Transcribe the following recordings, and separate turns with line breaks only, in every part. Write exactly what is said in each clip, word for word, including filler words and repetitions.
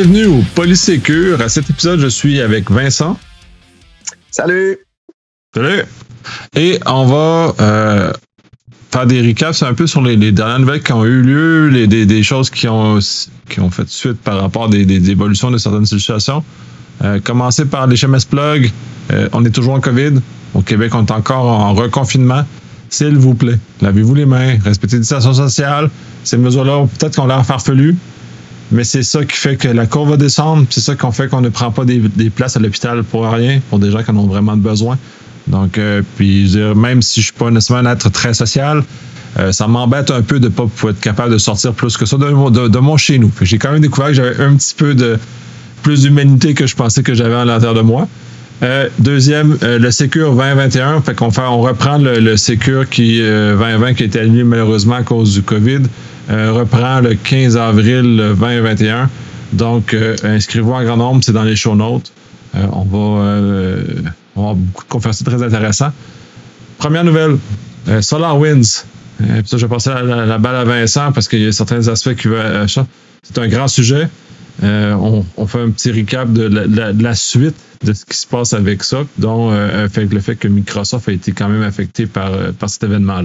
bienvenue au Polysécure. À cet épisode, je suis avec Vincent.
Salut!
Salut! Et on va euh, faire des recaps un peu sur les, les dernières nouvelles qui ont eu lieu, les, des, des choses qui ont, qui ont fait suite par rapport à des, des, des évolutions de certaines situations. Euh, commencer par les H M S Plug. Euh, on est toujours en COVID. Au Québec, on est encore en reconfinement. S'il vous plaît, lavez-vous les mains, respectez les distanciations sociales. Ces mesures-là, peut-être qu'on l'a farfelu, mais c'est ça qui fait que la courbe va descendre. C'est ça qui fait qu'on ne prend pas des, des places à l'hôpital pour rien, pour des gens qui en ont vraiment besoin. Donc, euh, puis, je veux dire, même si je suis pas nécessairement un être très social, euh, ça m'embête un peu de ne pas pouvoir être capable de sortir plus que ça de, de, de mon chez nous. J'ai quand même découvert que j'avais un petit peu de plus d'humanité que je pensais que j'avais à l'intérieur de moi. Euh, deuxième, euh, le Sécure vingt vingt et un, fait qu'on fait, on reprend le, le Sécure qui euh, vingt vingt qui a été annulé malheureusement à cause du COVID, euh, reprend le quinze avril vingt vingt et un. Donc, euh, inscrivez-vous en grand nombre, c'est dans les show notes. Euh, on va euh, on va avoir beaucoup de conférences très intéressantes. Première nouvelle, euh, SolarWinds. Euh, ça, je vais passer la, la, la balle à Vincent parce qu'il y a certains aspects qui veulent. Euh, c'est un grand sujet. Euh, on, on fait un petit recap de la, de, de la suite de ce qui se passe avec ça, dont euh, fait, le fait que Microsoft a été quand même affecté par, par cet événement-là.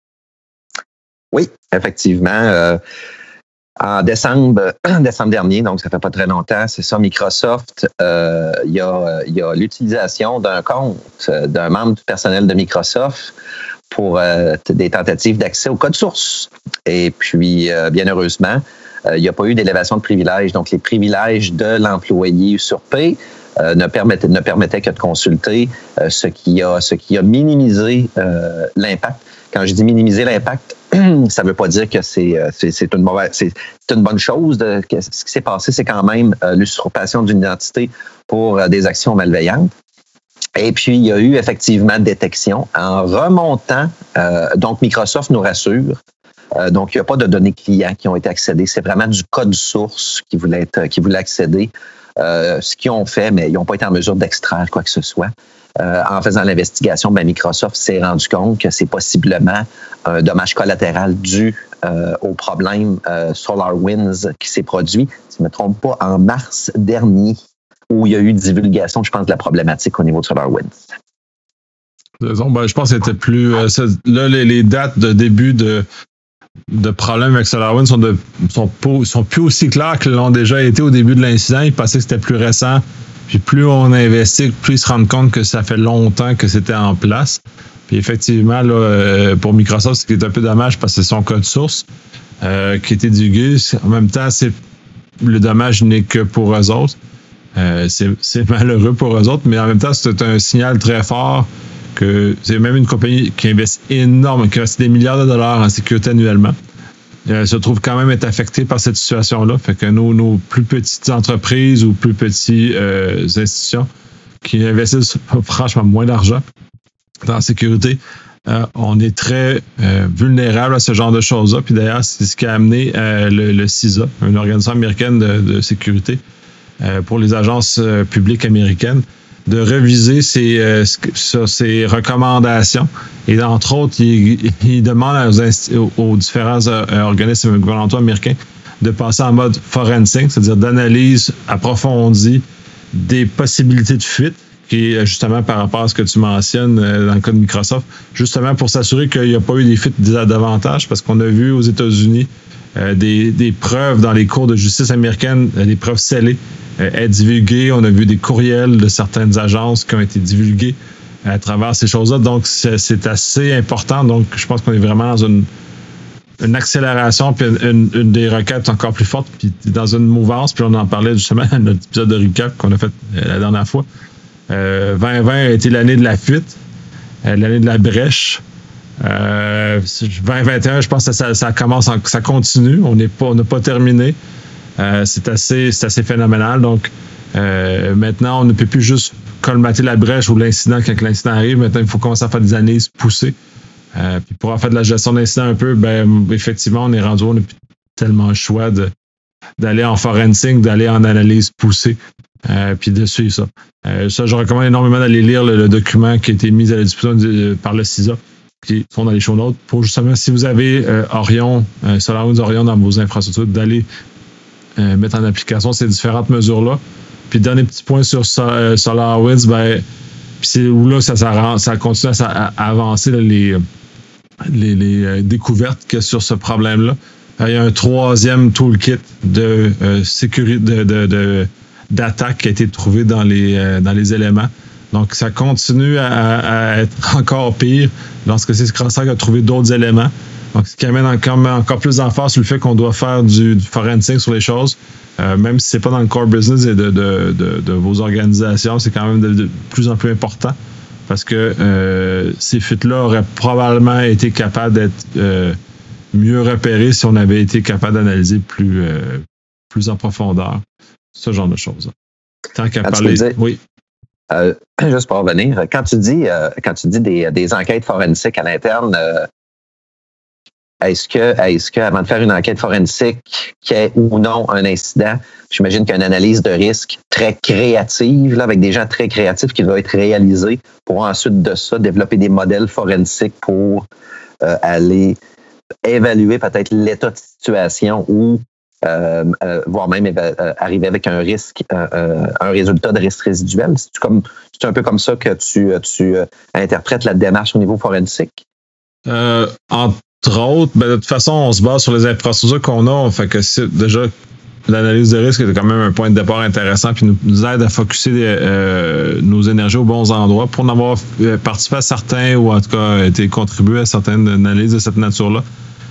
Oui, effectivement. Euh, en décembre, décembre dernier, donc ça fait pas très longtemps, c'est ça, Microsoft, euh, il y a, il y a l'utilisation d'un compte d'un membre du personnel de Microsoft pour euh, des tentatives d'accès au code source. Et puis, euh, bien heureusement, euh, il n'y a pas eu d'élévation de privilèges. Donc, les privilèges de l'employé usurpé Euh, ne, permettait, ne permettait que de consulter, euh, ce, qui a, ce qui a minimisé euh, l'impact. Quand je dis minimiser l'impact, ça ne veut pas dire que c'est, c'est, c'est, une, mauvaise, c'est, c'est une bonne chose. De, que ce qui s'est passé, c'est quand même euh, l'usurpation d'une identité pour euh, des actions malveillantes. Et puis, il y a eu effectivement détection en remontant. Euh, donc, Microsoft nous rassure. Euh, donc, il n'y a pas de données clients qui ont été accédées. C'est vraiment du code source qui voulait, être, qui voulait accéder. Euh, ce qu'ils ont fait, mais ils n'ont pas été en mesure d'extraire quoi que ce soit. Euh, en faisant l'investigation, ben Microsoft s'est rendu compte que c'est possiblement un dommage collatéral dû euh, au problème euh, SolarWinds qui s'est produit, si je ne me trompe pas, en mars dernier, où il y a eu divulgation, je pense, de la problématique au niveau de SolarWinds.
Ben, je pense que c'était plus... Euh, là, les, les dates de début de... de problèmes avec SolarWinds sont, de, sont, pas, sont plus aussi clairs qu'ils l'ont déjà été au début de l'incident. Ils pensaient que c'était plus récent. Puis plus on investit, plus ils se rendent compte que ça fait longtemps que c'était en place. Puis effectivement, là, pour Microsoft, ce qui est un peu dommage parce que c'est son code source euh, qui a été divulgué. En même temps, c'est, le dommage n'est que pour eux autres. Euh, c'est, c'est malheureux pour eux autres, mais en même temps, c'est un signal très fort que c'est même une compagnie qui investit énormément, qui investit des milliards de dollars en sécurité annuellement, euh, se trouve quand même être affectée par cette situation-là. Fait que nos, nos plus petites entreprises ou plus petites euh, institutions qui investissent franchement moins d'argent dans la sécurité, euh, on est très euh, vulnérable à ce genre de choses-là. Puis d'ailleurs, c'est ce qui a amené euh, le, le C I S A, une organisation américaine de, de sécurité euh, pour les agences euh, publiques américaines, de réviser ses, euh, ses recommandations. Et entre autres, il, il demande aux, aux différents euh, organismes gouvernementaux américains de passer en mode forensic, c'est-à-dire d'analyse approfondie des possibilités de fuite, qui est justement par rapport à ce que tu mentionnes euh, dans le cas de Microsoft, justement pour s'assurer qu'il n'y a pas eu des fuites davantage, parce qu'on a vu aux États-Unis euh, des, des preuves dans les cours de justice américaines, euh, des preuves scellées, être divulgué. On a vu des courriels de certaines agences qui ont été divulgués à travers ces choses-là. Donc, c'est, c'est assez important. Donc, je pense qu'on est vraiment dans une, une accélération, puis une, une des requêtes encore plus forte, puis dans une mouvance. Puis on en parlait justement dans notre épisode de recap qu'on a fait la dernière fois. Euh, vingt vingt a été l'année de la fuite, euh, l'année de la brèche. Euh, vingt vingt et un, je pense que ça, ça commence, en, ça continue. On n'est pas, on n'a pas terminé. Euh, c'est assez, c'est assez phénoménal. Donc, euh, maintenant, on ne peut plus juste colmater la brèche ou l'incident quand l'incident arrive. Maintenant, il faut commencer à faire des analyses poussées. Euh, puis pour en faire de la gestion d'incident un peu, ben effectivement, on est rendu, on n'a plus tellement le choix de, d'aller en forensic, d'aller en analyse poussée, euh, puis de suivre ça. Euh, ça, je recommande énormément d'aller lire le, le document qui a été mis à la disposition de, par le C I S A, qui sont dans les show notes, pour justement, si vous avez euh, Orion, euh, SolarWinds Orion dans vos infrastructures, d'aller euh, mettre en application ces différentes mesures-là. Puis dernier petit point sur euh, SolarWinds, ben, c'est où là ça, ça, ça continue à, à avancer là, les, les, les euh, découvertes qu'il y a sur ce problème-là. Euh, il y a un troisième toolkit de euh, sécurité de, de, de, d'attaque qui a été trouvé dans les, euh, dans les éléments. Donc, ça continue à, à être encore pire lorsque c'est CrowdStrike a trouvé d'autres éléments. Donc, ce qui amène encore, encore plus d'emphase sur le fait qu'on doit faire du, du forensic sur les choses. Euh, même si c'est pas dans le core business de, de, de, de, de vos organisations, c'est quand même de, de plus en plus important parce que euh, ces fuites-là auraient probablement été capables d'être euh, mieux repérées si on avait été capable d'analyser plus, euh, plus en profondeur ce genre de choses. Tant qu'à parler...
Dire,
oui.
Euh, juste pour revenir, quand tu dis, euh, quand tu dis des, des enquêtes forensiques à l'interne, euh, Est-ce que, est-ce que, avant de faire une enquête forensique, qu'il y ait ou non un incident, j'imagine qu'il y a une analyse de risque très créative, là, avec des gens très créatifs qui doivent être réalisés pour ensuite de ça développer des modèles forensiques pour euh, aller évaluer peut-être l'état de situation ou euh, euh, voire même euh, arriver avec un risque, euh, un résultat de risque résiduel. C'est comme, c'est un peu comme ça que tu, tu euh, interprètes la démarche au niveau forensique?
Euh, en Entre autres, ben de toute façon, on se base sur les infrastructures qu'on a. Fait que c'est déjà l'analyse de risque est quand même un point de départ intéressant puis nous, nous aide à focusser euh, nos énergies aux bons endroits pour en avoir participé à certains ou en tout cas été contribué à certaines analyses de cette nature-là.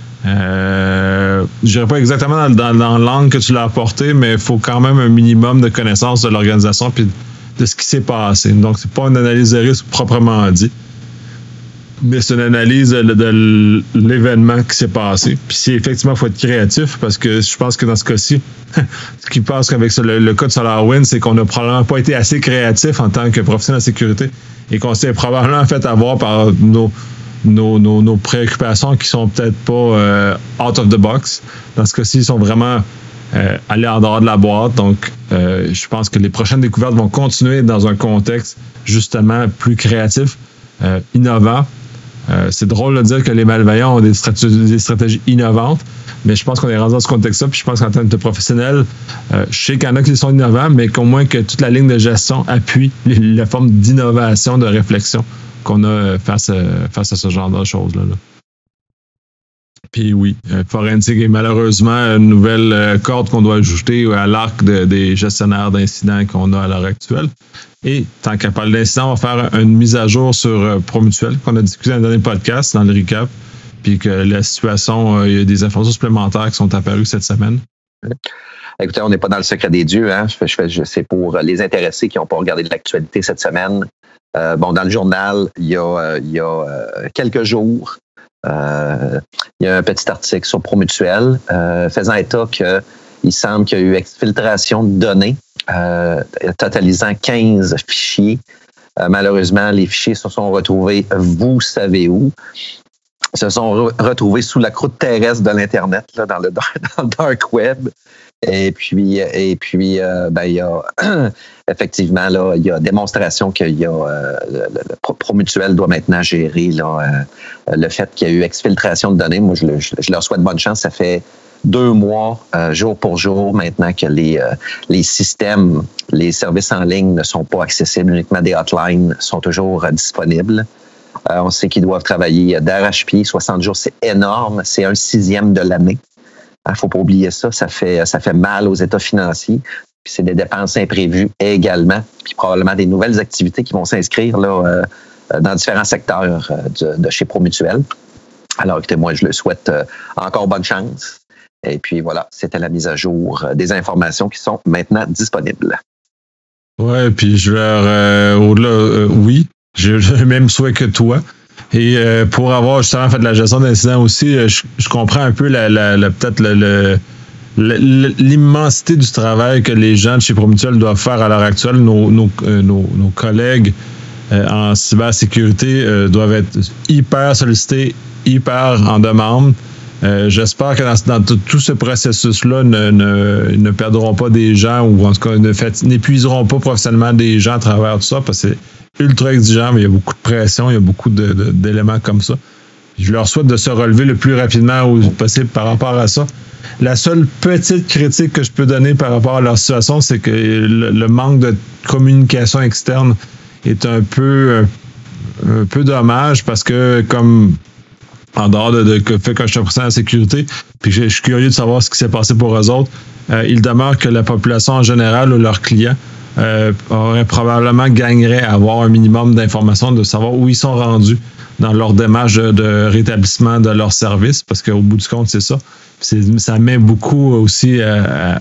Euh, je dirais pas exactement dans, dans, dans l'angle que tu l'as apporté, mais il faut quand même un minimum de connaissance de l'organisation puis de ce qui s'est passé. Donc, c'est pas une analyse de risque proprement dit. Mais c'est une analyse de, de l'événement qui s'est passé. Puis c'est effectivement, il faut être créatif parce que je pense que dans ce cas-ci, ce qui passe qu'avec le, le cas de SolarWinds, c'est qu'on n'a probablement pas été assez créatif en tant que professionnel de sécurité et qu'on s'est probablement fait avoir par nos, nos, nos, nos préoccupations qui sont peut-être pas euh, out of the box. Dans ce cas-ci, ils sont vraiment euh, allés en dehors de la boîte. Donc, euh, je pense que les prochaines découvertes vont continuer dans un contexte justement plus créatif, euh, innovant. Euh, c'est drôle de dire que les malveillants ont des stratégies, des stratégies innovantes, mais je pense qu'on est rendu dans ce contexte-là. Puis je pense qu'en tant que professionnel, euh, je sais qu'il y en a qui sont innovants, mais qu'au moins que toute la ligne de gestion appuie les, la forme d'innovation, de réflexion qu'on a face à, face à ce genre de choses-là. Là. Puis oui, euh, forensic est malheureusement une nouvelle euh, corde qu'on doit ajouter à l'arc de, des gestionnaires d'incidents qu'on a à l'heure actuelle. Et tant qu'à parler d'incidents, on va faire une mise à jour sur euh, ProMutuel qu'on a discuté dans le dernier podcast, dans le recap, puis que la situation, euh, il y a des informations supplémentaires qui sont apparues cette semaine.
Écoutez, on n'est pas dans le secret des dieux. Hein? Je fais, je fais, je, c'est pour les intéressés qui n'ont pas regardé de l'actualité cette semaine. Euh, bon, dans le journal, il y a, euh, il y a euh, quelques jours, euh, il y a un petit article sur ProMutuel euh, faisant état qu'il semble qu'il y a eu exfiltration de données euh, totalisant quinze fichiers. Euh, malheureusement, les fichiers se sont retrouvés, vous savez où, se sont re- retrouvés sous la croûte terrestre de l'Internet, là, dans, le, dans le dark web. Et puis, et puis euh, ben, il y a effectivement là, il y a démonstration qu'il y a euh, le, le ProMutuel doit maintenant gérer là, euh, le fait qu'il y a eu exfiltration de données. Moi, je, je, je leur souhaite bonne chance. Ça fait deux mois, euh, jour pour jour, maintenant que les, euh, les systèmes, les services en ligne ne sont pas accessibles, uniquement des hotlines sont toujours euh, disponibles. Euh, on sait qu'ils doivent travailler d'arrache-pied. soixante jours, c'est énorme. C'est un sixième de l'année. Il ne faut pas oublier ça. Ça fait, ça fait mal aux états financiers. Puis c'est des dépenses imprévues également. Puis probablement des nouvelles activités qui vont s'inscrire là, euh, dans différents secteurs euh, de, de chez ProMutuel. Alors, écoutez, moi, je le souhaite euh, encore bonne chance. Et puis voilà, c'était la mise à jour euh, des informations qui sont maintenant disponibles.
Ouais, puis je leur euh, au-delà, euh, oui, j'ai le même souhait que toi. Et euh, pour avoir justement fait de la gestion d'incidents aussi, euh, je, je comprends un peu la, la, la peut-être le, le, le, l'immensité du travail que les gens de chez ProMutuel doivent faire à l'heure actuelle. Nos, nos, euh, nos, nos collègues euh, en cybersécurité euh, doivent être hyper sollicités, hyper en demande. Euh, j'espère que dans, dans tout, tout ce processus-là, ne, ne, ne perdront pas des gens ou en tout cas ne fait, n'épuiseront pas professionnellement des gens à travers tout ça parce que c'est ultra exigeant, mais il y a beaucoup de pression, il y a beaucoup de, de, d'éléments comme ça. Je leur souhaite de se relever le plus rapidement possible par rapport à ça. La seule petite critique que je peux donner par rapport à leur situation, c'est que le, le manque de communication externe est un peu, un peu dommage parce que, comme en dehors de, de, de fait que je suis un pourcentage de la sécurité, puis je, je suis curieux de savoir ce qui s'est passé pour eux autres, euh, il demeure que la population en général ou leurs clients euh, auraient probablement gagnerait à avoir un minimum d'informations, de savoir où ils sont rendus dans leur démarche de, de rétablissement de leur service, parce qu'au bout du compte, c'est ça. C'est, ça met beaucoup aussi à, à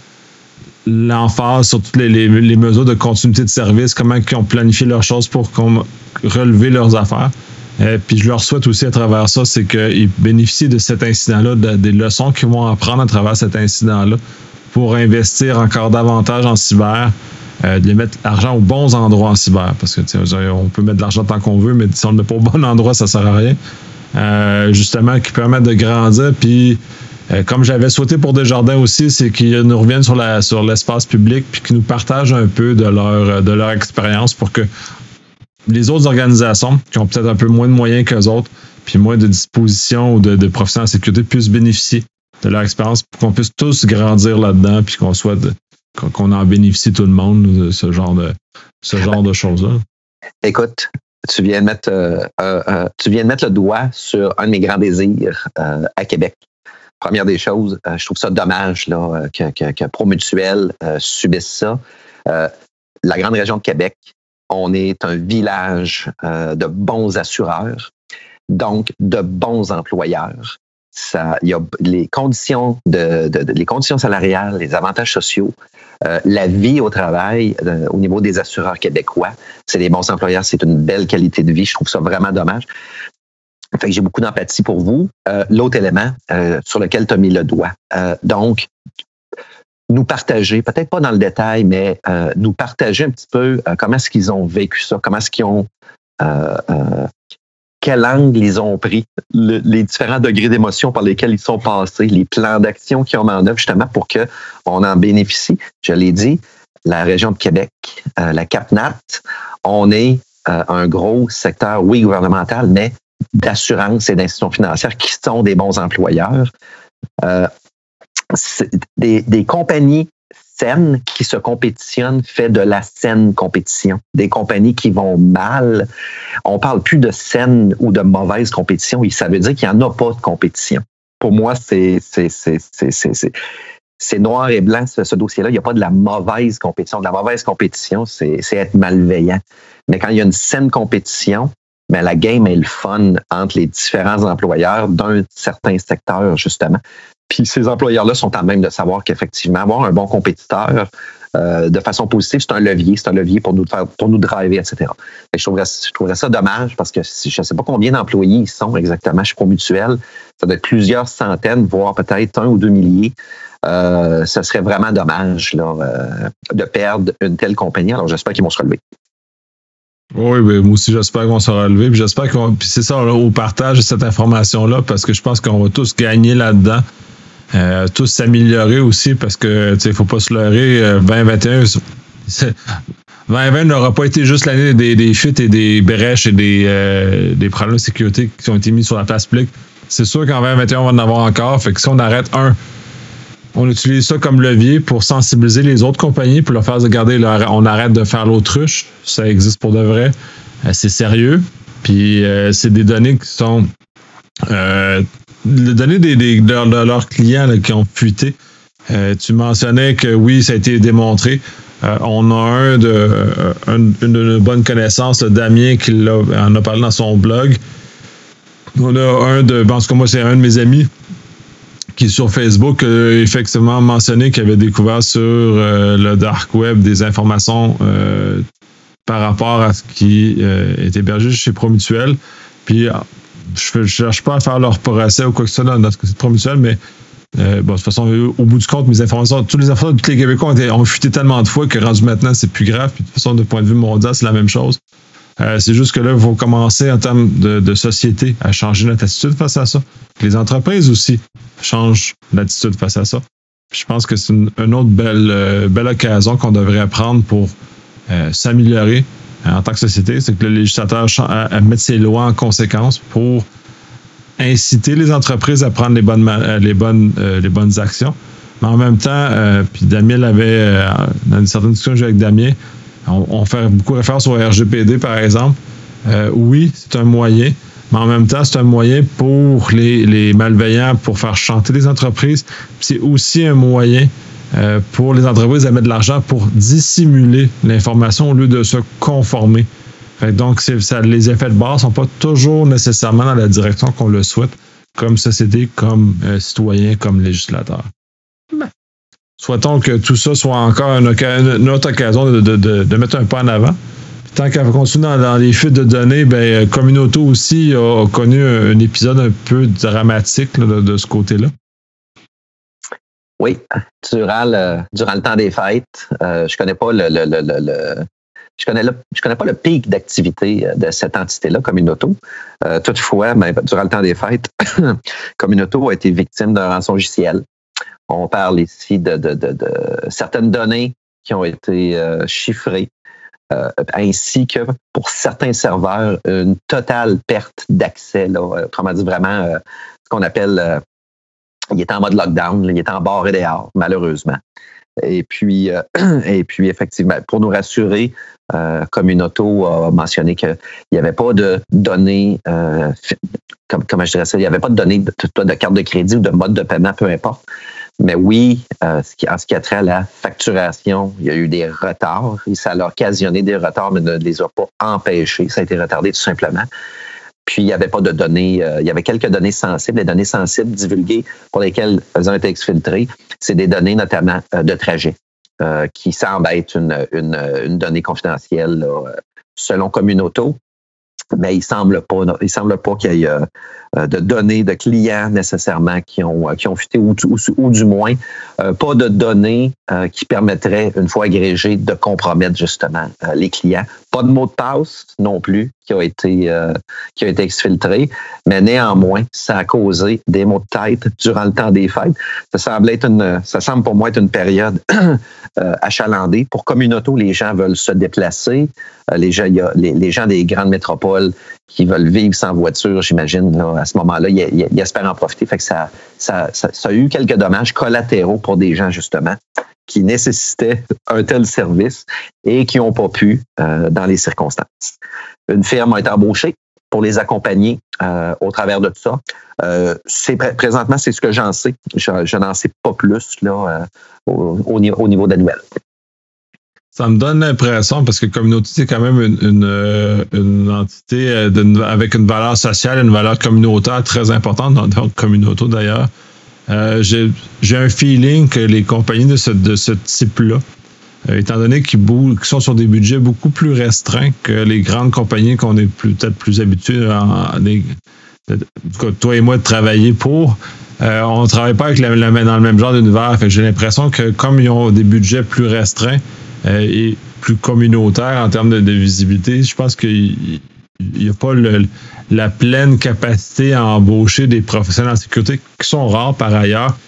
l'emphase sur toutes les, les, les mesures de continuité de service, comment ils ont planifié leurs choses pour relever leurs affaires. Euh, puis je leur souhaite aussi à travers ça, c'est qu'ils bénéficient de cet incident-là, de, des leçons qu'ils vont apprendre à travers cet incident-là pour investir encore davantage en cyber, euh, de les mettre l'argent aux bons endroits en cyber. Parce que on peut mettre de l'argent tant qu'on veut, mais si on ne le met pas au bon endroit, ça ne sert à rien. Euh, justement, qui permettent de grandir. Puis, euh, comme j'avais souhaité pour Desjardins aussi, c'est qu'ils nous reviennent sur, la, sur l'espace public puis qu'ils nous partagent un peu de leur, de leur expérience pour que les autres organisations qui ont peut-être un peu moins de moyens qu'eux autres, puis moins de dispositions ou de, de professionnels en sécurité puissent bénéficier de leur expérience pour qu'on puisse tous grandir là-dedans puis qu'on soit de, qu'on en bénéficie tout le monde de ce genre de ce genre de choses-là.
Écoute, tu viens de mettre euh, euh, tu viens de mettre le doigt sur un de mes grands désirs euh, à Québec. Première des choses, euh, je trouve ça dommage là, que, que, que Promutuel euh, subisse ça. Euh, la grande région de Québec, on est un village euh, de bons assureurs, donc de bons employeurs. Ça, il y a les conditions de, de, de les conditions salariales, les avantages sociaux, euh, la vie au travail euh, au niveau des assureurs québécois, c'est des bons employeurs, c'est une belle qualité de vie. Je trouve ça vraiment dommage. Fait que j'ai beaucoup d'empathie pour vous. Euh, l'autre élément euh, sur lequel tu as mis le doigt, euh, donc nous partager, peut-être pas dans le détail, mais euh, nous partager un petit peu euh, comment est-ce qu'ils ont vécu ça, comment est-ce qu'ils ont, euh, euh, quel angle ils ont pris, le, les différents degrés d'émotion par lesquels ils sont passés, les plans d'action qu'ils ont mis en œuvre justement pour qu'on en bénéficie. Je l'ai dit, la région de Québec, euh, la CAPNAT, on est euh, un gros secteur, oui, gouvernemental, mais d'assurance et d'institutions financières qui sont des bons employeurs. Euh, Des, des compagnies saines qui se compétitionnent fait de la saine compétition. Des compagnies qui vont mal, on parle plus de saine ou de mauvaise compétition, ça veut dire qu'il n'y en a pas de compétition. Pour moi, c'est, c'est, c'est, c'est, c'est, c'est, c'est noir et blanc, ce, ce dossier-là. Il n'y a pas de la mauvaise compétition. De la mauvaise compétition, c'est, c'est être malveillant. Mais quand il y a une saine compétition, mais la game est le fun entre les différents employeurs d'un certain secteur, justement. Puis ces employeurs-là sont à même de savoir qu'effectivement, avoir un bon compétiteur euh, de façon positive, c'est un levier, c'est un levier pour nous faire, pour nous driver, et cetera. Je trouverais, je trouverais ça dommage parce que je ne sais pas combien d'employés ils sont exactement chez Promutuel. Ça doit être plusieurs centaines, voire peut-être un ou deux milliers. Euh, ce serait vraiment dommage là, euh, de perdre une telle compagnie. Alors j'espère qu'ils vont se relever.
Oui, mais moi aussi, j'espère qu'on sera relevé. Puis j'espère qu'on. Puis c'est ça, là, au partage de cette information-là, parce que je pense qu'on va tous gagner là-dedans. Euh, tous s'améliorer aussi, parce que tu sais, il ne faut pas se leurrer. Euh, vingt vingt et un, vingt vingt n'aura pas été juste l'année des, des fuites et des brèches et des, euh, des problèmes de sécurité qui ont été mis sur la place publique. C'est sûr qu'en vingt vingt et un, on va en avoir encore. Fait que si on arrête un, on utilise ça comme levier pour sensibiliser les autres compagnies, pour leur faire regarder, leur, on arrête de faire l'autruche. Ça existe pour de vrai. Euh, c'est sérieux. Puis euh, c'est des données qui sont euh, les données des, des, de, de leurs clients là, qui ont fuité. Euh, tu mentionnais que oui, ça a été démontré. Euh, on a un de, euh, un, une de nos bonnes connaissances, là, Damien, qui l'a, en a parlé dans son blog. On a un de, en tout cas, moi, c'est un de mes amis qui est sur Facebook, a effectivement mentionné qu'il avait découvert sur euh, le dark web des informations euh, par rapport à ce qui euh, est hébergé chez Promutuel. Puis, je ne cherche pas à faire leur procès ou quoi que ce soit dans notre côté de Promutuel, mais euh, bon, de toute façon, au bout du compte, mes informations, toutes les informations de tous les Québécois ont, été, ont fuité tellement de fois que rendu maintenant, c'est plus grave. Puis, de toute façon, de point de vue mondial, c'est la même chose. Euh, c'est juste que là, il faut commencer en termes de, de société à changer notre attitude face à ça. Les entreprises aussi changent l'attitude face à ça. Puis je pense que c'est une, une autre belle, euh, belle occasion qu'on devrait prendre pour euh, s'améliorer euh, en tant que société. C'est que le législateur à, à mettre ses lois en conséquence pour inciter les entreprises à prendre les bonnes, les bonnes, euh, les bonnes actions. Mais en même temps, euh, puis Damien l'avait, euh, dans une certaine discussion que j'ai avec Damien, on, on fait beaucoup référence au R G P D, par exemple. Euh, oui, c'est un moyen, mais en même temps, c'est un moyen pour les, les malveillants pour faire chanter les entreprises. Puis c'est aussi un moyen euh, pour les entreprises à mettre de l'argent pour dissimuler l'information au lieu de se conformer. Fait donc, c'est, ça, les effets de base ne sont pas toujours nécessairement dans la direction qu'on le souhaite, comme société, comme euh, citoyen, comme législateur. Ben. Souhaitons que tout ça soit encore une, une autre occasion de, de, de, de mettre un pas en avant. Tant qu'elle continue dans, dans les fuites de données, ben, Communauto aussi a, a connu un, un épisode un peu dramatique là, de, de ce côté-là.
Oui, durant le, durant le temps des fêtes, euh, je connais pas le, le, le, le, le je connais le, je connais pas le pic d'activité de cette entité-là, Communauto. Euh, toutefois, ben, durant le temps des fêtes, Communauto a été victime d'un rançongiciel. On parle ici de, de, de, de certaines données qui ont été euh, chiffrées. Euh, ainsi que pour certains serveurs, une totale perte d'accès. Là, autrement dit, vraiment, euh, ce qu'on appelle, euh, il est en mode lockdown, là, il est en barré dehors, malheureusement. Et puis, euh, et puis effectivement, pour nous rassurer, euh, Communauto a mentionné qu'il n'y avait pas de données, euh, comme, comment je dirais ça, il n'y avait pas de données de, de carte de crédit ou de mode de paiement, peu importe. Mais oui, euh, ce qui, en ce qui a trait à la facturation, il y a eu des retards et ça a occasionné des retards, mais ne les a pas empêchés. Ça a été retardé tout simplement. Puis, il n'y avait pas de données, euh, il y avait quelques données sensibles. Les données sensibles divulguées pour lesquelles elles ont été exfiltrées, c'est des données notamment euh, de trajet, euh, qui semblent être une, une, une donnée confidentielle là, selon Communauto. Mais il semble pas, il semble pas qu'il y ait euh, de données de clients nécessairement qui ont qui ont fuité ou, ou, ou du moins euh, pas de données euh, qui permettraient, une fois agrégées, de compromettre justement euh, les clients. Pas de mot de passe non plus qui a été euh, qui a été exfiltré, mais néanmoins, ça a causé des maux de tête durant le temps des fêtes. Ça semble être une, ça semble pour moi être une période euh, achalandée. Pour Communauto, les gens veulent se déplacer. Euh, les gens, il y a les, les gens des grandes métropoles qui veulent vivre sans voiture, j'imagine, là, à ce moment-là, ils, ils, ils espèrent en profiter. Fait que ça, ça, ça, ça a eu quelques dommages collatéraux pour des gens, justement, qui nécessitaient un tel service et qui n'ont pas pu euh, dans les circonstances. Une firme a été embauchée pour les accompagner euh, au travers de tout ça. Euh, c'est, présentement, c'est ce que j'en sais. Je, je n'en sais pas plus là, euh, au, au, au niveau de la nouvelle.
Ça me donne l'impression, parce que Communauto, c'est quand même une, une, une entité de, avec une valeur sociale, une valeur communautaire très importante dans, dans Communauto d'ailleurs. Euh, j'ai, j'ai un feeling que les compagnies de ce, de ce type-là, euh, étant donné qu'ils, bou- qu'ils sont sur des budgets beaucoup plus restreints que les grandes compagnies qu'on est plus, peut-être plus habitués, en, en, des, de, de, toi et moi, de travailler pour, euh, on ne travaille pas avec la, la, dans le même genre d'univers. Fait que j'ai l'impression que comme ils ont des budgets plus restreints, Euh, et plus communautaire en termes de, de visibilité, je pense qu'il n'y a pas le, la pleine capacité à embaucher des professionnels en sécurité qui sont rares par ailleurs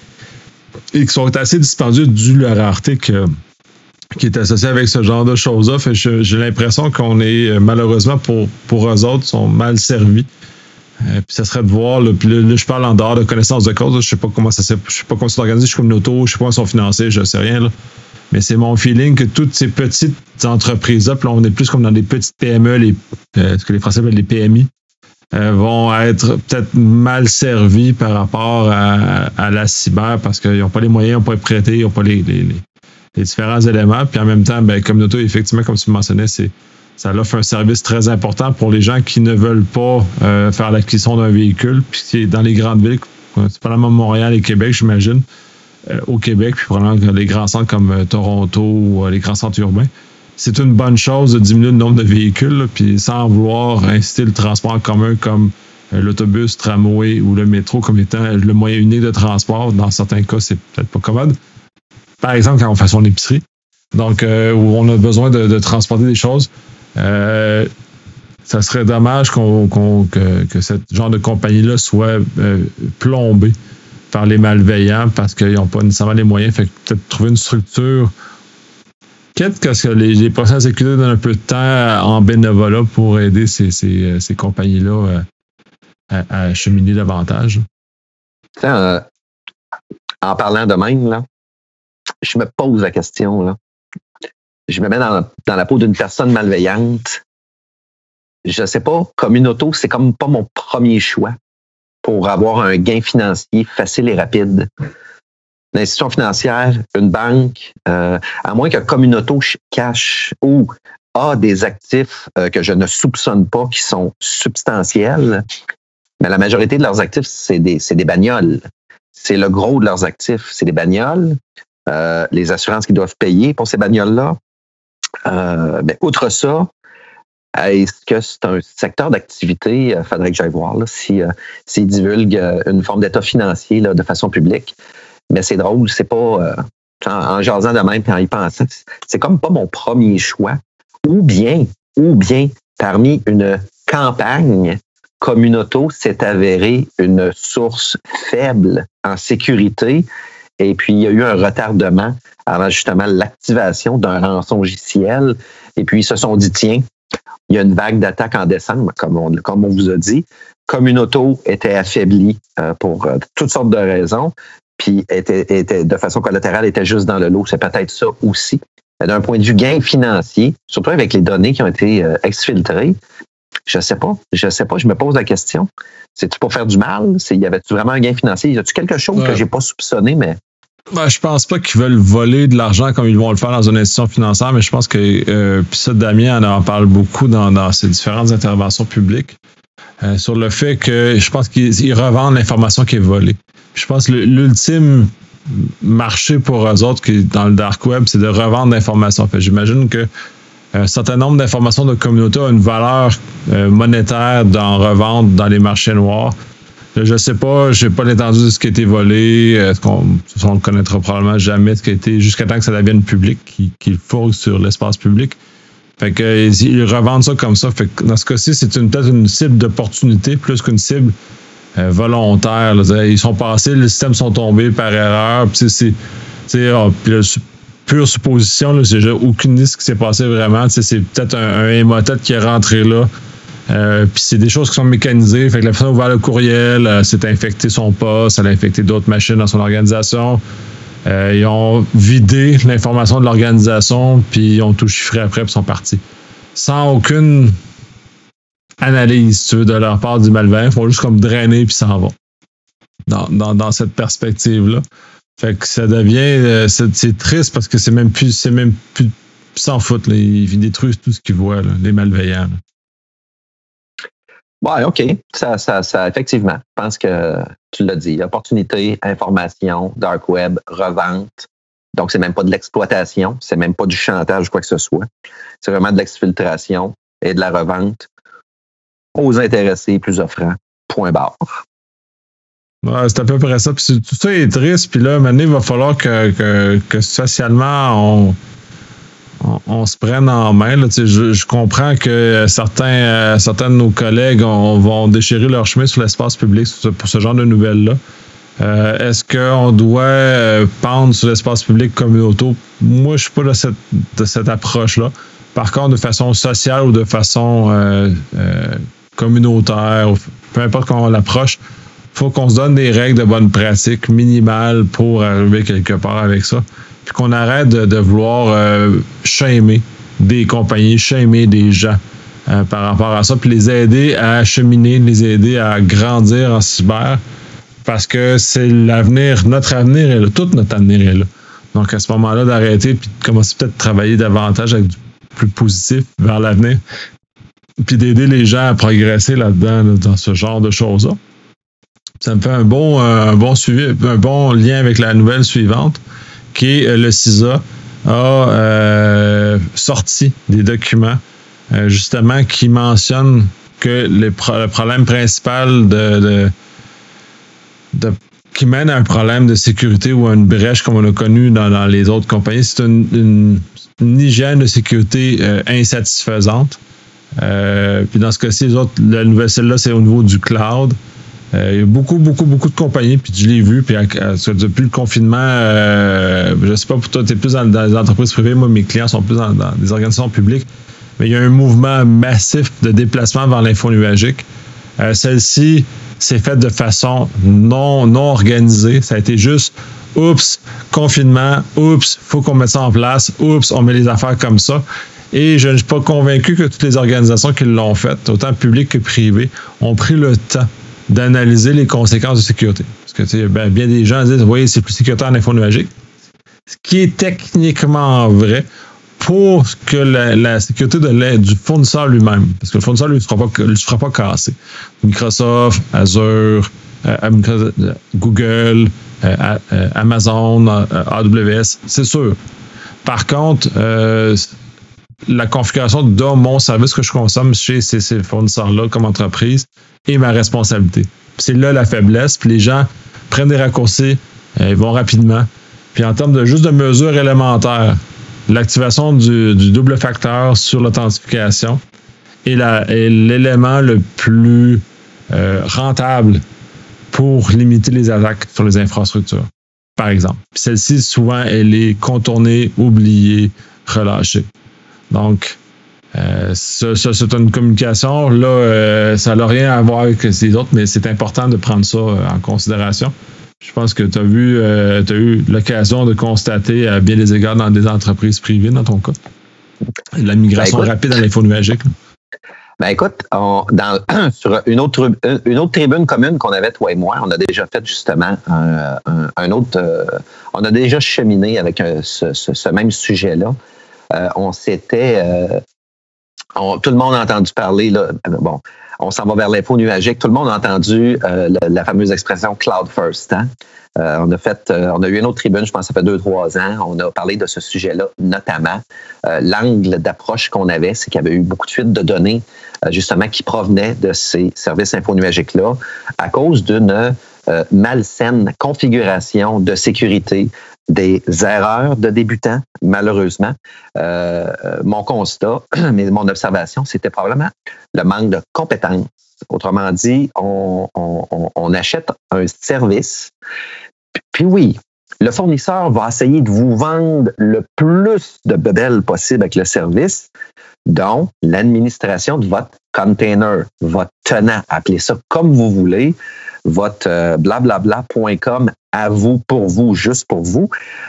et qui sont assez dispendieux dû à la rareté que, qui est associée avec ce genre de choses-là. Fait je, j'ai l'impression qu'on est, malheureusement pour, pour eux autres, sont mal servis. Euh, puis ça serait de voir, là, puis là, là, je parle en dehors de connaissance de cause, là, je sais pas comment ça s'est, je sais pas comment c'est organisé, je suis comme une auto, je sais pas comment ils sont financés, je sais rien, là. Mais c'est mon feeling que toutes ces petites entreprises-là, puis là, on est plus comme dans des petites P M E, les, euh, ce que les Français appellent les P M I, euh, vont être peut-être mal servis par rapport à, à la cyber parce qu'ils n'ont pas les moyens, ils n'ont pas les prêtés, ils n'ont pas les, les, les différents éléments. Puis en même temps, ben, Communauto, effectivement, comme tu mentionnais, c'est, ça offre un service très important pour les gens qui ne veulent pas euh, faire l'acquisition d'un véhicule, puis qui est dans les grandes villes, c'est pas vraiment Montréal et Québec, j'imagine. Euh, au Québec, puis probablement les grands centres comme euh, Toronto ou euh, les grands centres urbains. C'est une bonne chose de diminuer le nombre de véhicules, là, puis sans vouloir inciter le transport en commun comme euh, l'autobus, tramway ou le métro comme étant le moyen unique de transport. Dans certains cas, c'est peut-être pas commode. Par exemple, quand on fait son épicerie, donc euh, où on a besoin de, de transporter des choses, euh, ça serait dommage qu'on, qu'on, que, que ce genre de compagnie-là soit euh, plombée par les malveillants parce qu'ils n'ont pas nécessairement les moyens. Fait que peut-être trouver une structure. Peut-être que les, les professionnels de sécurité donnent un peu de temps en bénévolat pour aider ces, ces, ces compagnies-là à, à cheminer davantage.
Euh, en parlant de même, là, je me pose la question, là. Je me mets dans, dans la peau d'une personne malveillante. Je sais pas, comme une auto, c'est comme pas mon premier choix pour avoir un gain financier facile et rapide. Une institution financière, une banque, euh, à moins que Communauto cache ou a des actifs euh, que je ne soupçonne pas qui sont substantiels, mais la majorité de leurs actifs, c'est des, c'est des bagnoles. C'est le gros de leurs actifs, c'est des bagnoles, euh, les assurances qu'ils doivent payer pour ces bagnoles-là. Euh, ben, outre ça, est-ce que c'est un secteur d'activité? Il faudrait que j'aille voir là, si, euh, s'ils divulguent euh, une forme d'état financier là, de façon publique. Mais c'est drôle, c'est pas euh, en, en jasant de même et en y pensant, c'est comme pas mon premier choix. Ou bien, ou bien, parmi une campagne, Communauto s'est avéré une source faible en sécurité. Et puis, il y a eu un retardement avant justement l'activation d'un rançongiciel. Et puis, ils se sont dit, tiens, il y a une vague d'attaques en décembre, comme on, comme on vous a dit. Communauto était affaibli euh, pour euh, toutes sortes de raisons. Puis, était, était, de façon collatérale, était juste dans le lot. C'est peut-être ça aussi. D'un point de vue gain financier, surtout avec les données qui ont été euh, exfiltrées, je sais pas, je sais pas, je me pose la question. C'est-tu pour faire du mal? C'est, y avait-tu vraiment un gain financier? Y a-tu quelque chose ouais. que j'ai pas soupçonné, mais...
Ben, je pense pas qu'ils veulent voler de l'argent comme ils vont le faire dans une institution financière, mais je pense que, euh, puis ça, Damien en parle beaucoup dans, dans ses différentes interventions publiques, euh, sur le fait que je pense qu'ils revendent l'information qui est volée. Puis je pense que l'ultime marché pour eux autres qui dans le dark web, c'est de revendre l'information. Fait, j'imagine que un certain nombre d'informations de Communauto a une valeur euh, monétaire d'en revendre dans les marchés noirs. Je ne sais pas, je n'ai pas l'étendue de ce qui a été volé. Est-ce qu'on ne connaîtra probablement jamais ce qui a été, jusqu'à temps que ça devienne public, qu'il, qu'il fourgue sur l'espace public. Fait que, ils revendent ça comme ça. Fait que dans ce cas-ci, c'est une, peut-être une cible d'opportunité plus qu'une cible euh, volontaire. Là. Ils sont passés, les systèmes sont tombés par erreur. Puis c'est, c'est oh, puis là, pure supposition, là, j'ai aucune idée de ce qui s'est passé vraiment. C'est peut-être un, un émotet qui est rentré là. Euh, puis c'est des choses qui sont mécanisées. Fait que la personne a ouvert le courriel, euh, s'est infecté son poste, elle a infecté d'autres machines dans son organisation. Euh, ils ont vidé l'information de l'organisation, puis ils ont tout chiffré après, puis sont partis. Sans aucune analyse, si tu veux, de leur part du malveillant. Ils font juste comme drainer, puis s'en vont. Dans, dans, dans cette perspective-là. Fait que ça devient... Euh, c'est, c'est triste parce que c'est même plus... C'est même plus... S'en foutent, là. Ils détruisent tout ce qu'ils voient, là, les malveillants. Là.
Ouais, OK. Ça, ça, ça, effectivement, je pense que tu l'as dit. Opportunité, information, dark web, revente. Donc, c'est même pas de l'exploitation, c'est même pas du chantage ou quoi que ce soit. C'est vraiment de l'exfiltration et de la revente aux intéressés plus offrants. Point barre.
Ouais, c'est à peu près ça. Puis tout ça est triste. Puis là, maintenant, il va falloir que, que, que socialement, on... On, on se prenne en main. Là, je, je comprends que certains, euh, certains de nos collègues on, vont déchirer leur chemin sur l'espace public pour ce, pour ce genre de nouvelles-là. Euh, est-ce qu'on doit euh, pendre sur l'espace public Communauto? Moi, je suis pas de cette, de cette approche-là. Par contre, de façon sociale ou de façon euh, euh, communautaire, peu importe comment on l'approche, il faut qu'on se donne des règles de bonne pratique minimales pour arriver quelque part avec ça. Puis qu'on arrête de, de vouloir euh, shamer des compagnies, shamer des gens euh, par rapport à ça, puis les aider à cheminer, les aider à grandir en cyber, parce que c'est l'avenir, notre avenir est là, tout notre avenir est là. Donc à ce moment-là, d'arrêter, puis de commencer peut-être à travailler davantage avec du plus positif vers l'avenir, puis d'aider les gens à progresser là-dedans, là, dans ce genre de choses-là. Ça me fait un bon, un bon suivi, un bon lien avec la nouvelle suivante, qui est le C I S A a euh, sorti des documents euh, justement qui mentionnent que les pro- le problème principal de, de, de qui mène à un problème de sécurité ou à une brèche comme on a connu dans, dans les autres compagnies, c'est une, une, une hygiène de sécurité euh, insatisfaisante. Euh, puis dans ce cas-ci, les autres, la nouvelle celle-là, c'est au niveau du cloud. Euh, il y a beaucoup, beaucoup, beaucoup de compagnies, puis je l'ai vu, puis à, à, depuis le confinement, euh, je sais pas pour toi, tu es plus dans, dans les entreprises privées, moi mes clients sont plus dans, dans des organisations publiques, mais il y a un mouvement massif de déplacement vers l'info nuagique. Euh, celle-ci s'est faite de façon non, non organisée. Ça a été juste, oups, confinement, oups, faut qu'on mette ça en place, oups, on met les affaires comme ça. Et je ne suis pas convaincu que toutes les organisations qui l'ont fait, autant publiques que privées, ont pris le temps d'analyser les conséquences de sécurité. Parce que tu sais, ben, bien des gens disent, oui, c'est plus sécuritaire en info nuagique. Ce qui est techniquement vrai pour que la, la sécurité de l'aide du fournisseur lui-même, parce que le fournisseur lui ne se, se fera pas casser. Microsoft, Azure, euh, Google, euh, Amazon, euh, A W S, c'est sûr. Par contre, euh, la configuration de mon service que je consomme chez ces, ces fournisseurs-là comme entreprise est ma responsabilité. Puis c'est là la faiblesse. Puis les gens prennent des raccourcis, euh, ils vont rapidement. Puis en termes de juste de mesures élémentaires, l'activation du, du double facteur sur l'authentification est, la, est l'élément le plus euh, rentable pour limiter les attaques sur les infrastructures, par exemple. Puis celle-ci, souvent, elle est contournée, oubliée, relâchée. Donc, euh, ça, ça, c'est une communication. Là, euh, ça n'a rien à voir avec les autres, mais c'est important de prendre ça en considération. Je pense que tu as vu, euh, tu as eu l'occasion de constater à bien des égards dans des entreprises privées, dans ton cas, la migration ben, écoute, rapide à l'info nuagique.
Ben écoute, on, dans, sur une autre, une autre tribune commune qu'on avait, toi et moi, on a déjà fait justement un, un, un autre... Euh, on a déjà cheminé avec un, ce, ce, ce même sujet-là. Euh, on s'était... Euh, on, tout le monde a entendu parler, là, bon, on s'en va vers l'info nuagique, tout le monde a entendu euh, la, la fameuse expression « cloud first hein? ». Euh, on a fait, euh, on a eu une autre tribune, je pense que ça fait deux, trois ans, on a parlé de ce sujet-là notamment. Euh, l'angle d'approche qu'on avait, c'est qu'il y avait eu beaucoup de fuites de données, euh, justement, qui provenaient de ces services infonuagiques-là à cause d'une euh, malsaine configuration de sécurité, des erreurs de débutants, malheureusement. Euh, mon constat, mais mon observation, c'était probablement le manque de compétences. Autrement dit, on, on, on achète un service, puis oui, le fournisseur va essayer de vous vendre le plus de bebelles possible avec le service, dont l'administration de votre container, votre tenant, appelez ça comme vous voulez, votre euh, blablabla point com à vous, pour vous, juste pour vous.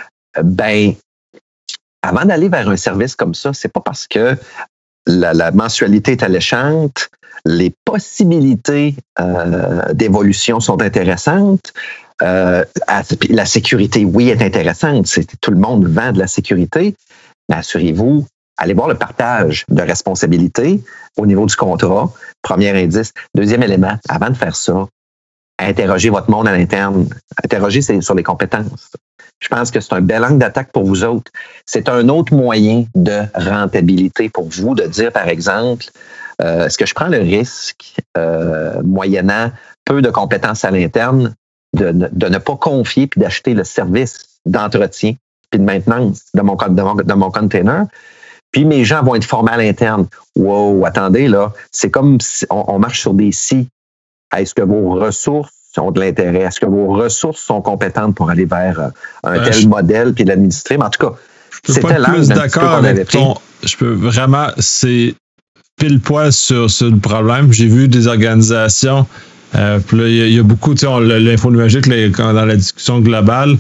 Ben, avant d'aller vers un service comme ça, c'est pas parce que la, la mensualité est alléchante, les possibilités euh, d'évolution sont intéressantes. Euh, la sécurité, oui, est intéressante. C'est, tout le monde vend de la sécurité. Mais assurez-vous, allez voir le partage de responsabilités au niveau du contrat. Premier indice. Deuxième élément, avant de faire ça, interrogez votre monde à l'interne. Interrogez sur les compétences. Je pense que c'est un bel angle d'attaque pour vous autres. C'est un autre moyen de rentabilité pour vous de dire, par exemple, euh, est-ce que je prends le risque, euh, moyennant peu de compétences à l'interne, de, de ne pas confier puis d'acheter le service d'entretien puis de maintenance de mon, de mon, de mon container, puis mes gens vont être formés à l'interne. Wow, attendez, là, c'est comme si on, on marche sur des scies. Est-ce que vos ressources ont de l'intérêt? Est-ce que vos ressources sont compétentes pour aller vers un ben, tel je, modèle puis l'administrer? Mais en tout cas,
je peux pas être plus d'accord avec ton... Je peux vraiment... C'est pile poil sur, sur le problème. J'ai vu des organisations... Euh, puis là, il y, y a beaucoup... Tu sais, l'info nuagique, là, dans la discussion globale,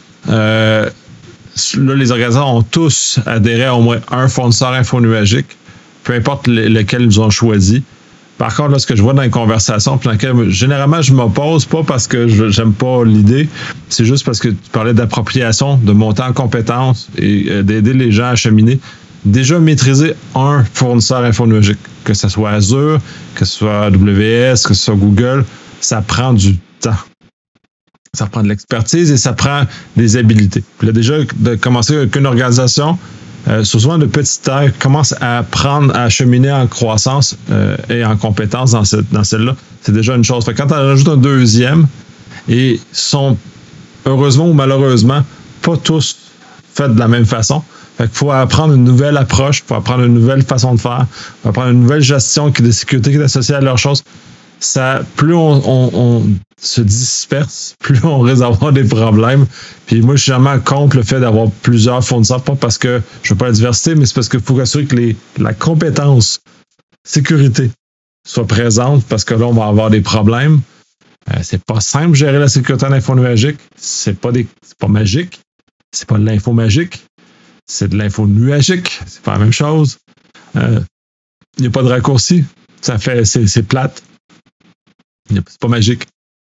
euh, là, les organisations ont tous adhéré à au moins un fournisseur info nuagique, peu importe le, lequel ils ont choisi. Par contre, là, ce que je vois dans les conversations, puis dans lesquelles, généralement, je m'oppose, pas parce que je, j'aime pas l'idée, c'est juste parce que tu parlais d'appropriation, de monter en compétences et euh, d'aider les gens à cheminer. Déjà maîtriser un fournisseur infonuagique, que ce soit Azure, que ce soit A W S, que ce soit Google, ça prend du temps. Ça prend de l'expertise et ça prend des habilités. Puis là, déjà, de commencer avec une organisation, Euh, souvent de petite taille, commence à prendre, à cheminer en croissance euh, et en compétence dans, cette, dans celle-là. C'est déjà une chose. Fait que quand tu en rajoutes un deuxième, et sont heureusement ou malheureusement pas tous faits de la même façon. Fait qu'il faut apprendre une nouvelle approche, il faut apprendre une nouvelle façon de faire, il faut apprendre une nouvelle gestion qui est de sécurité qui est associée à leurs choses. Ça, plus on, on, on se disperse, plus on risque d'avoir des problèmes. Puis moi, je suis vraiment contre le fait d'avoir plusieurs fournisseurs, pas parce que je veux pas la diversité, mais c'est parce qu'il faut assurer que les, la compétence sécurité soit présente parce que là, on va avoir des problèmes. Euh, c'est pas simple de gérer la sécurité en info nuagique. C'est pas des, c'est pas magique. C'est pas de l'info magique. C'est de l'info nuagique. C'est pas la même chose. Il euh, n'y a pas de raccourci. Ça fait, c'est, c'est plate. C'est pas magique.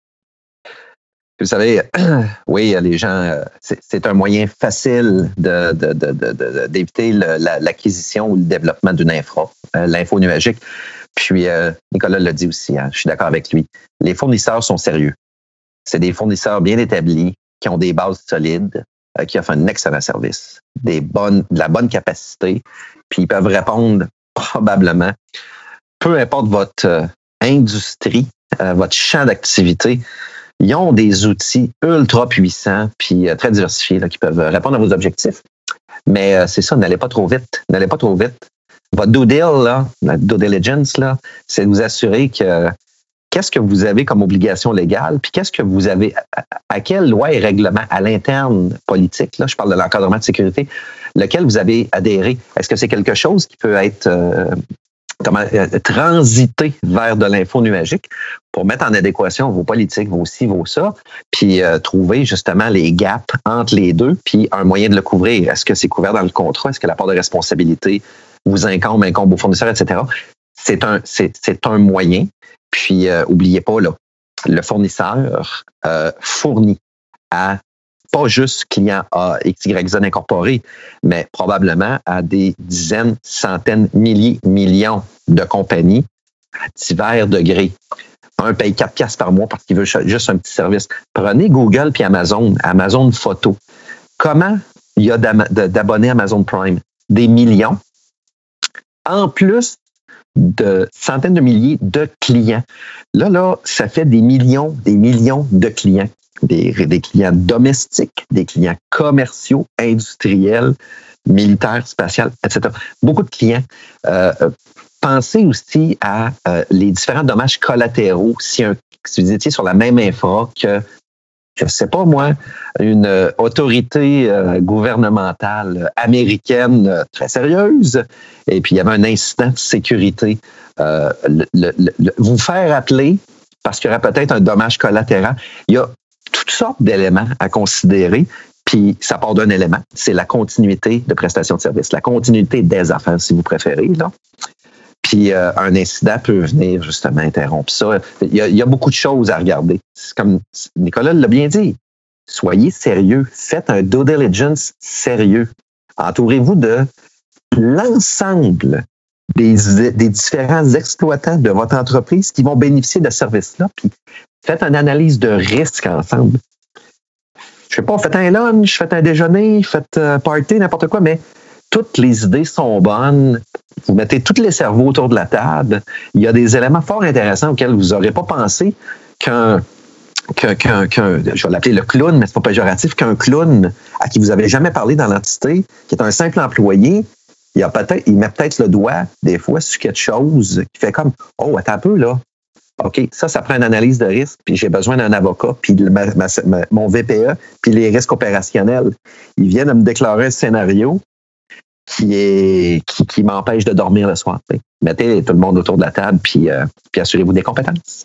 Vous savez, oui, les gens, c'est, c'est un moyen facile de, de, de, de, de, d'éviter le, la, l'acquisition ou le développement d'une infra, euh, l'info nuagique. Puis, euh, Nicolas l'a dit aussi, hein, je suis d'accord avec lui. Les fournisseurs sont sérieux. C'est des fournisseurs bien établis, qui ont des bases solides, euh, qui offrent un excellent service, des bonnes, de la bonne capacité, puis ils peuvent répondre probablement, peu importe votre euh, industrie, euh, votre champ d'activité, ils ont des outils ultra puissants puis euh, très diversifiés là, qui peuvent répondre à vos objectifs. Mais euh, c'est ça, n'allez pas trop vite. N'allez pas trop vite. Votre due deal, là, la due diligence, là, c'est de vous assurer que qu'est-ce que vous avez comme obligation légale, puis qu'est-ce que vous avez, à, à quelle loi et règlement à l'interne politique, là, je parle de l'encadrement de sécurité, lequel vous avez adhéré. Est-ce que c'est quelque chose qui peut être euh, comment euh, transiter vers de l'info nuagique pour mettre en adéquation vos politiques, vos ci, vos ça, puis euh, trouver justement les gaps entre les deux, puis un moyen de le couvrir. Est-ce que c'est couvert dans le contrat? Est-ce que la part de responsabilité vous incombe, incombe aux fournisseurs, et cetera. C'est un, c'est, c'est un moyen. Puis, euh, oubliez pas, là, le fournisseur euh, fournit à pas juste client A, X, Y, Z incorporé, mais probablement à des dizaines, centaines, milliers, millions de compagnies à divers degrés. Un paye quatre piastres par mois parce qu'il veut juste un petit service. Prenez Google puis Amazon, Amazon Photo. Comment il y a d'abonnés à Amazon Prime? Des millions. En plus de centaines de milliers de clients. Là, là, ça fait des millions, des millions de clients. Des, des clients domestiques, des clients commerciaux, industriels, militaires, spatiaux, et cetera. Beaucoup de clients. Euh, pensez aussi à euh, les différents dommages collatéraux si, un, si vous étiez sur la même infra que, je ne sais pas moi, une euh, autorité euh, gouvernementale américaine euh, très sérieuse, et puis il y avait un incident de sécurité. Euh, le, le, le, vous faire appeler parce qu'il y aurait peut-être un dommage collatéral. Il y a toutes sortes d'éléments à considérer, puis ça part d'un élément, c'est la continuité de prestation de service, la continuité des affaires, si vous préférez, là. Puis euh, un incident peut venir justement interrompre ça. Il y a, il y a beaucoup de choses à regarder. C'est comme Nicolas l'a bien dit, soyez sérieux, faites un due diligence sérieux. Entourez-vous de l'ensemble des, des différents exploitants de votre entreprise qui vont bénéficier de ce service-là, puis faites une analyse de risque ensemble. Je sais pas, faites un lunch, faites un déjeuner, faites un party, n'importe quoi, mais toutes les idées sont bonnes. Vous mettez tous les cerveaux autour de la table. Il y a des éléments fort intéressants auxquels vous n'aurez pas pensé qu'un, qu'un, qu'un, qu'un, je vais l'appeler le clown, mais c'est pas péjoratif, qu'un clown à qui vous n'avez jamais parlé dans l'entité, qui est un simple employé, il, a peut-être, il met peut-être le doigt, des fois, sur quelque chose qui fait comme, oh, attends un peu, là. OK, ça, ça prend une analyse de risque, puis j'ai besoin d'un avocat, puis ma, ma, ma, mon V P E, puis les risques opérationnels. Ils viennent de me déclarer un scénario qui est qui, qui m'empêche de dormir le soir. T'sais. Mettez tout le monde autour de la table, puis, euh, puis assurez-vous des compétences.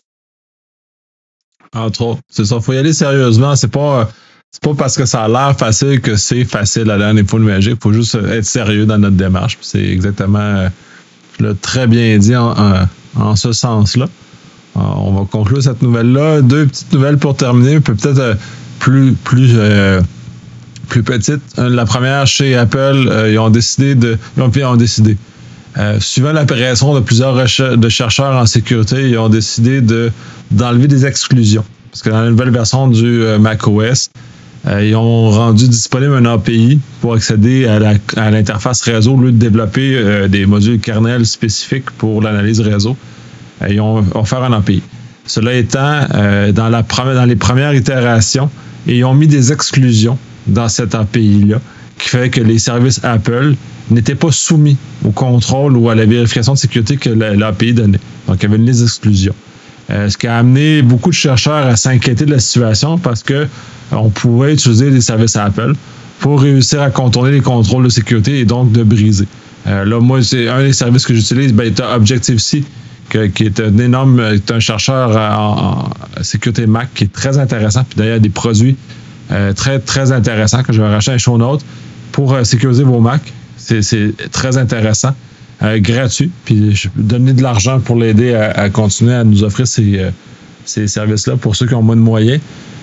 Entre autres, c'est ça. Il faut y aller sérieusement. C'est pas, c'est pas parce que ça a l'air facile que c'est facile d'aller en info nuagique. Il faut juste être sérieux dans notre démarche. Puis c'est exactement, je l'ai très bien dit en, en, en ce sens-là. On va conclure cette nouvelle-là. Deux petites nouvelles pour terminer, peut-être euh, plus plus euh, plus petites. La première, chez Apple, euh, ils ont décidé de, ils ont, ils ont décidé. Euh, suivant l'apparition de plusieurs recher- de chercheurs en sécurité, ils ont décidé de d'enlever des exclusions. Parce que dans la nouvelle version du euh, macOS, euh, ils ont rendu disponible un A P I pour accéder à, la, à l'interface réseau au lieu de développer euh, des modules kernel spécifiques pour l'analyse réseau. Ils ont offert un A P I. Cela étant, euh, dans, la première, dans les premières itérations, ils ont mis des exclusions dans cet A P I-là, qui fait que les services Apple n'étaient pas soumis au contrôle ou à la vérification de sécurité que l'A P I donnait. Donc, il y avait une liste d'exclusions. Euh, ce qui a amené beaucoup de chercheurs à s'inquiéter de la situation parce que on pouvait utiliser les services Apple pour réussir à contourner les contrôles de sécurité et donc de briser. Euh, là, moi, c'est un des services que j'utilise, ben, tu as Objective-C, euh, qui est un énorme, est un chercheur en, en sécurité Mac qui est très intéressant. Puis d'ailleurs, des produits euh, très, très intéressants que je vais racheter un show note pour euh, sécuriser vos Mac. C'est, c'est très intéressant. Euh, gratuit. Puis je peux donner de l'argent pour l'aider à, à continuer à nous offrir ces, euh, ces services-là pour ceux qui ont moins de moyens.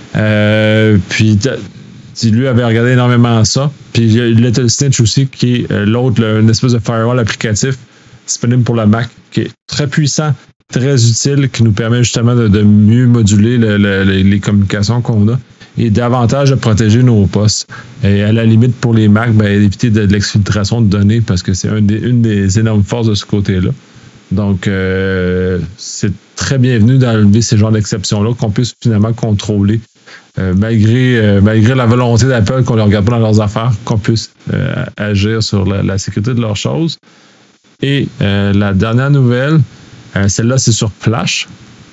Euh, puis lui avait regardé énormément ça. Puis il y a Little Snitch aussi, qui est euh, l'autre, le, une espèce de firewall applicatif disponible pour la Mac, qui est très puissant, très utile, qui nous permet justement de, de mieux moduler le, le, les, les communications qu'on a et davantage de protéger nos postes. Et à la limite, pour les Mac, ben, éviter de, de l'exfiltration de données parce que c'est un des, une des énormes forces de ce côté-là. Donc, euh, c'est très bienvenu d'enlever ces genres d'exceptions-là qu'on puisse finalement contrôler euh, malgré, euh, malgré la volonté d'Apple qu'on ne les regarde pas dans leurs affaires, qu'on puisse euh, agir sur la, la sécurité de leurs choses. Et euh, la dernière nouvelle, euh, celle-là, c'est sur Flash,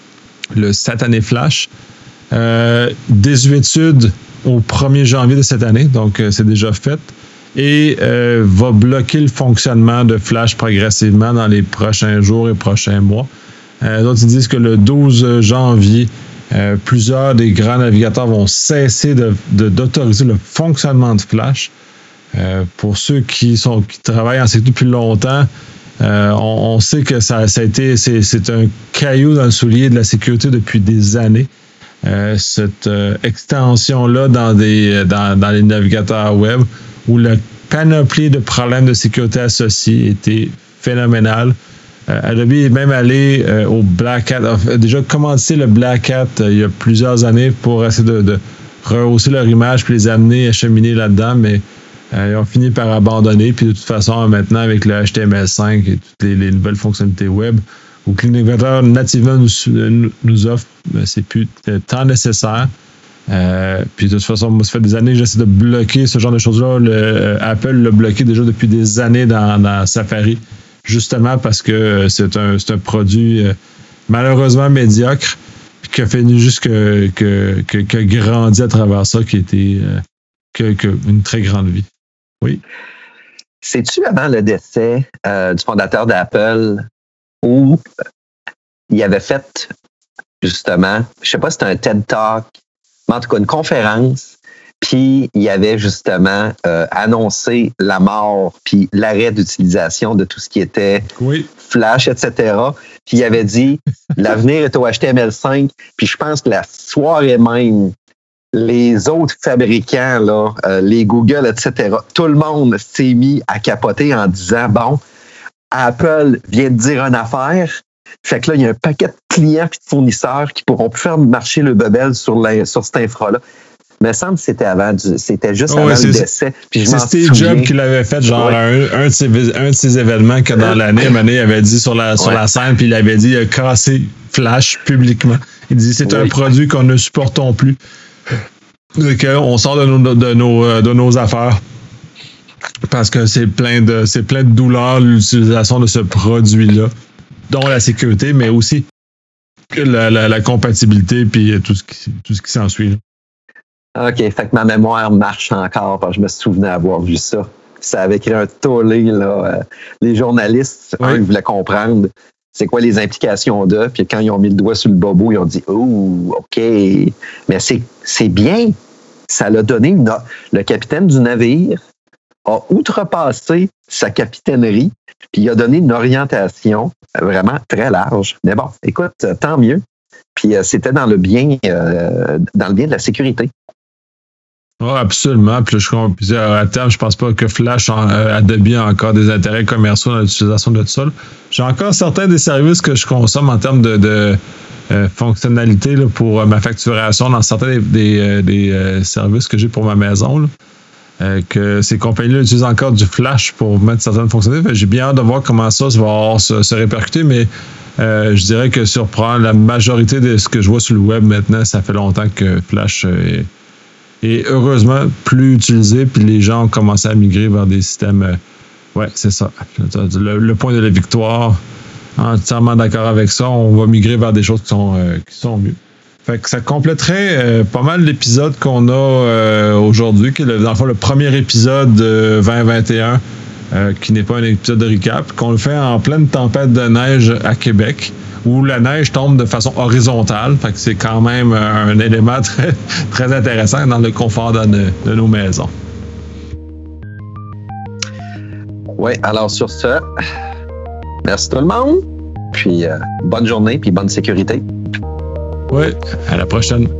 le satané Flash. Euh, désuétude au premier janvier de cette année, donc euh, c'est déjà fait, et euh, va bloquer le fonctionnement de Flash progressivement dans les prochains jours et prochains mois. Euh, donc, ils disent que le douze janvier, euh, plusieurs des grands navigateurs vont cesser de, de, d'autoriser le fonctionnement de Flash. Euh, pour ceux qui, sont, qui travaillent en sécurité depuis longtemps, euh, on, on sait que ça, ça a été, c'est, c'est un caillou dans le soulier de la sécurité depuis des années. Euh, cette euh, extension-là dans, des, dans, dans les navigateurs web où la panoplie de problèmes de sécurité associés était phénoménale. Euh, Adobe est même allé euh, au Black Hat, a déjà commencé le Black Hat euh, il y a plusieurs années pour essayer de, de rehausser leur image puis les amener à cheminer là-dedans, mais euh, ils ont fini par abandonner. Puis de toute façon, maintenant, avec le H T M L cinq et toutes les, les nouvelles fonctionnalités web, ou que les navigateurs nativement nous, nous offrent, c'est plus tant nécessaire. Euh, puis de toute façon, moi, ça fait des années que j'essaie de bloquer ce genre de choses-là. Le, euh, Apple l'a bloqué déjà depuis des années dans, dans Safari, justement parce que c'est un, c'est un produit euh, malheureusement médiocre, puis qui a fait juste que, que, que, que grandi à travers ça, qui était euh, que, que une très grande vie. Oui.
Sais-tu avant le décès euh, du fondateur d'Apple, où il avait fait, justement, je sais pas si c'était un TED Talk, mais en tout cas une conférence, puis il avait justement euh, annoncé la mort, puis l'arrêt d'utilisation de tout ce qui était
oui.
Flash, et cetera. Puis il avait dit, l'avenir est au H T M L cinq, puis je pense que la soirée même, les autres fabricants, là, euh, les Google, et cetera, tout le monde s'est mis à capoter en disant, bon, Apple vient de dire une affaire, fait que là, il y a un paquet de clients et de fournisseurs qui pourront plus faire marcher le bebel sur, la, sur cette infra-là. Il me semble que c'était avant, du, c'était juste oh, avant le décès. Puis je
c'est
m'en
Steve Jobs qui l'avait fait, genre, ouais. un, un, de ses, un de ses événements que dans l'année, une année, il avait dit sur la, sur ouais. la scène, puis il avait dit, il a cassé Flash publiquement. Il dit, c'est oui. un produit qu'on ne supportons plus. Donc, on sort de nos, de nos, de nos affaires. Parce que c'est plein de c'est plein de douleur l'utilisation de ce produit-là, dont la sécurité, mais aussi la, la, la compatibilité puis tout ce qui tout ce qui s'ensuit.
OK, fait que ma mémoire marche encore parce que je me souvenais avoir vu ça. Ça avait créé un tollé, là. Euh, les journalistes, oui. Ils voulaient comprendre c'est quoi les implications de, puis quand ils ont mis le doigt sur le bobo, ils ont dit « Oh, OK, mais c'est, c'est bien. » Ça l'a donné une, le capitaine du navire a outrepassé sa capitainerie, puis il a donné une orientation vraiment très large. Mais bon, écoute, tant mieux. Puis euh, c'était dans le bien, euh, dans le bien de la sécurité.
Oui, absolument. Puis, je, puis à terme, je pense pas que Flash, en, euh, Adobe a encore des intérêts commerciaux dans l'utilisation de tout ça. J'ai encore certains des services que je consomme en termes de, de euh, fonctionnalités là, pour euh, ma facturation dans certains des, des, euh, des euh, services que j'ai pour ma maison. Là. Euh, que ces compagnies-là utilisent encore du Flash pour mettre certaines fonctionnalités. J'ai bien hâte de voir comment ça, ça va se, se répercuter, mais euh, je dirais que sur la majorité de ce que je vois sur le web maintenant, ça fait longtemps que Flash est, est heureusement plus utilisé, puis les gens ont commencé à migrer vers des systèmes... Euh, ouais, c'est ça. Le, le point de la victoire, entièrement d'accord avec ça, on va migrer vers des choses qui sont, euh, qui sont mieux. Fait que ça compléterait euh, pas mal l'épisode qu'on a euh, aujourd'hui, qui est le, dans le fond le premier épisode de vingt vingt et un euh, qui n'est pas un épisode de recap, qu'on le fait en pleine tempête de neige à Québec, où la neige tombe de façon horizontale. Fait que c'est quand même un élément très, très intéressant dans le confort de, ne, de nos maisons.
Oui, alors sur ce, merci tout le monde. Puis euh, bonne journée, puis bonne sécurité.
Oui, à la prochaine.